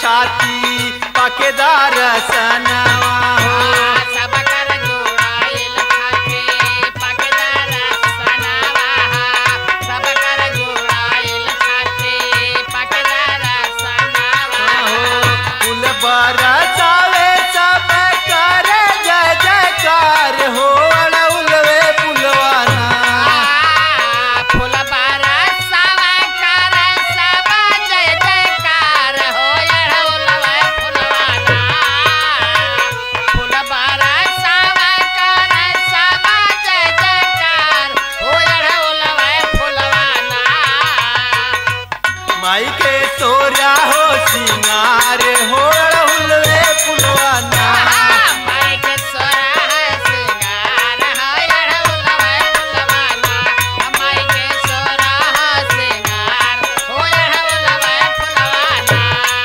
खाती पकेदार सनवा हो। सब कर जोड़ाइल खाके पकदार सनवा, सब कर जोड़ाइल खाके पकदार सनवा फूल बरसावे सब करे जय जयकार हो अड़उलवे पुलवाना। फूल बरसावा कर सब जय जयकार हो अड़उलवा फुलवाना। फूल बरसावा कर सब जय जयकार हो अड़उलवा फुलवाना। माई के तोरा हो सिंगार हो अड़उलवे पुलवाना। माई के सोरा सिंगार हो अड़उलवा फुलवाना। माई के सोरा सिंगार हो अड़उलवा फुलवाना।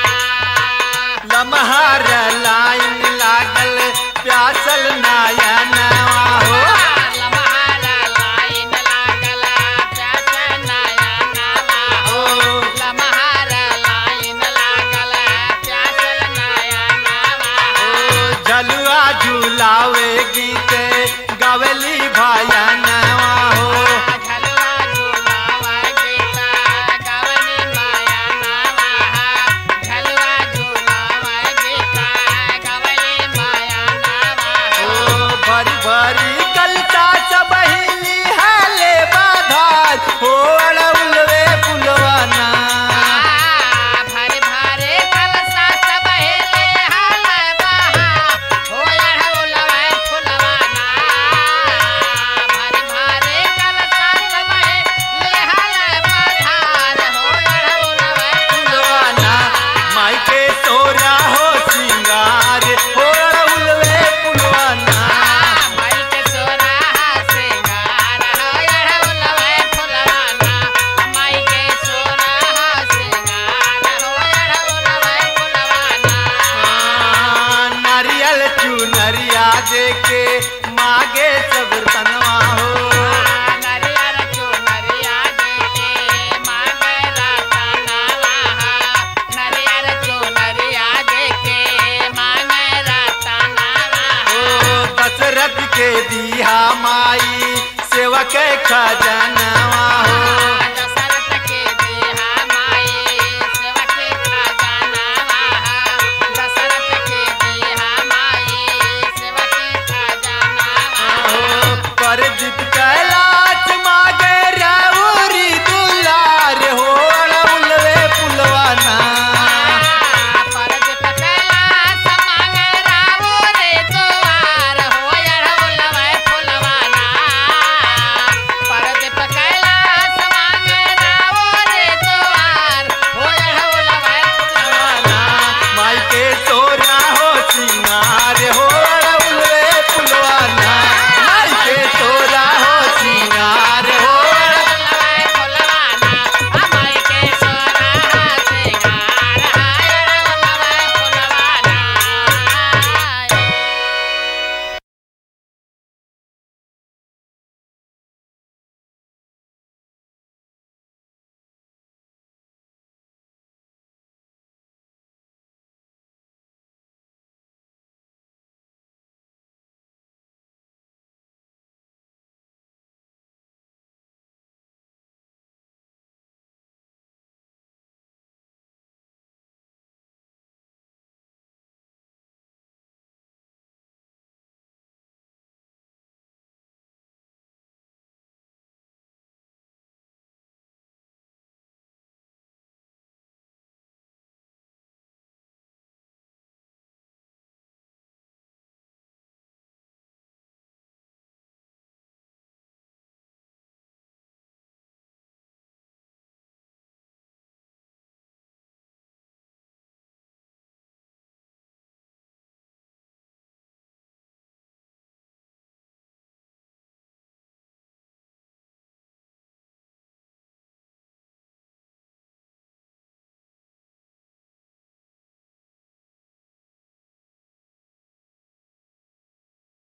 लमहर लाइन लागल प्यासल नयनवा हो। लम्हारा लाइन लागल प्यास नयनवा हो। लम्हारा लाइन लागल प्यास नयनवा हो। झलुआ झुलावे गीत गवली भजनवा हो। झलवा झुलावा गीत गवली मायनवा हो। झलवा झुलावा गीत गवली मायनवा हो। भरी भरी कलता सब हिली हाले बाधार हो अड़उलवे पुलवाना। भरे भरे कलसा सब हेले हाल बहा हो अड़उलवा फुलवाना। भरे भरे कलसा सब हेले हाल बहार हो अड़उलवा पुलवाना माई के तोरा हो सिंगार हो अड़उलवे पुलवाना। माई के सोरा सिंगार हो अड़उलवा फुलवाना। माई के सोरा सिंगार हो अड़उलवा फुलवाना। नारियल चुनरिया देके मागे सब तनवा हो। नरियर चुनरिया देके मांगे रतनवा हो। नरियर चुनरिया देके मांगे रतनवा हो। दशरथ के दिया माई सेवक खजनवा